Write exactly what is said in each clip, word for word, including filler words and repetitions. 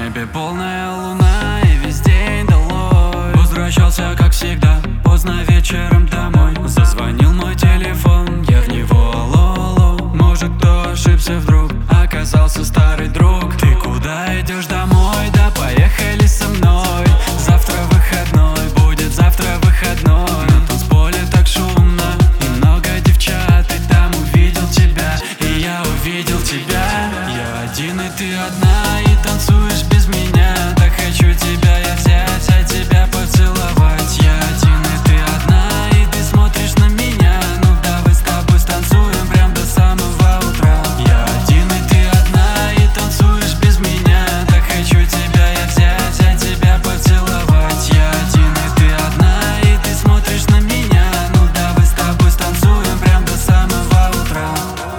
небе полная луна, и весь день долой. Возвращался, как всегда, поздно вечером домой. Зазвонил мой телефон, я в него алло, алло. Может, кто ошибся вдруг, оказался старый друг. Ты куда идешь домой? Да поехали со мной. Завтра выходной, будет завтра выходной. На танцполе так шумно и много девчат. И там увидел тебя, и я увидел тебя. Я один и ты одна, и танцуешь без меня. Так хочу тебя я взять, а тебя поцеловать. Я один и ты одна, и ты смотришь на меня. Ну давай с тобой станцуем прям до самого утра. Я один и ты одна, и танцуешь без меня. Так хочу тебя я взять, а тебя поцеловать. Я один и ты одна, и ты смотришь на меня. Ну давай с тобой станцуем прям до самого утра.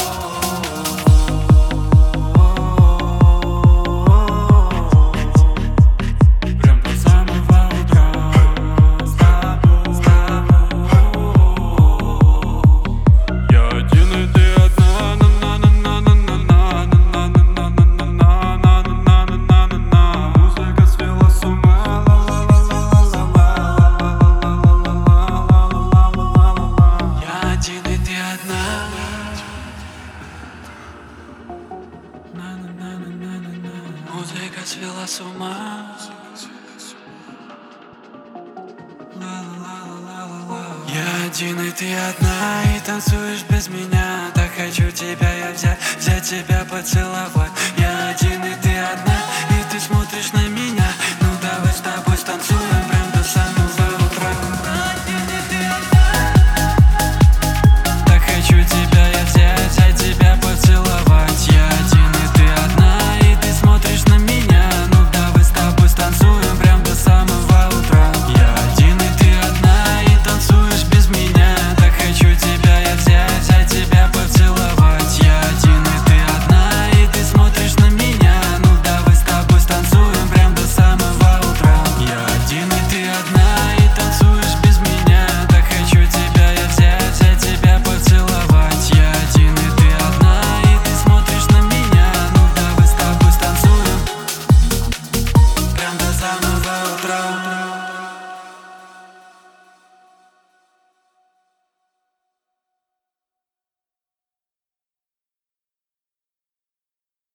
Музыка свела с ума. Я один и ты одна, и танцуешь без меня. Так хочу тебя я взять, взять тебя поцеловать.